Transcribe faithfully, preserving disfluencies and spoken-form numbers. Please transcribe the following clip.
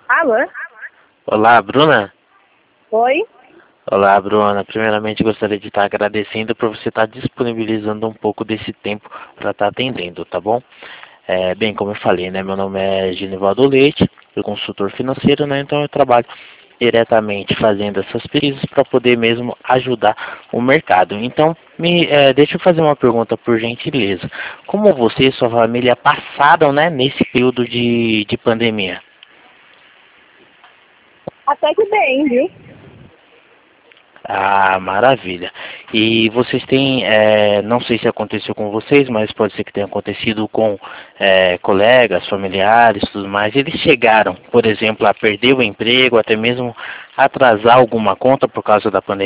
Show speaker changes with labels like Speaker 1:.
Speaker 1: Alô?
Speaker 2: Olá, Bruna.
Speaker 1: Oi?
Speaker 2: Olá, Bruna. Primeiramente, gostaria de estar agradecendo por você estar disponibilizando um pouco desse tempo para estar atendendo, tá bom? É, bem, como eu falei, né? Meu nome é Genivaldo Leite, sou consultor financeiro, né? Então eu trabalho diretamente fazendo essas pesquisas para poder mesmo ajudar o mercado. Então, me, é, deixa eu fazer uma pergunta por gentileza. Como você e sua família passaram, né, nesse período de, de pandemia?
Speaker 1: Até que bem, viu?
Speaker 2: Ah, maravilha. E vocês têm, é, não sei se aconteceu com vocês, mas pode ser que tenha acontecido com é, colegas, familiares, tudo mais. Eles chegaram, por exemplo, a perder o emprego, até mesmo atrasar alguma conta por causa da pandemia?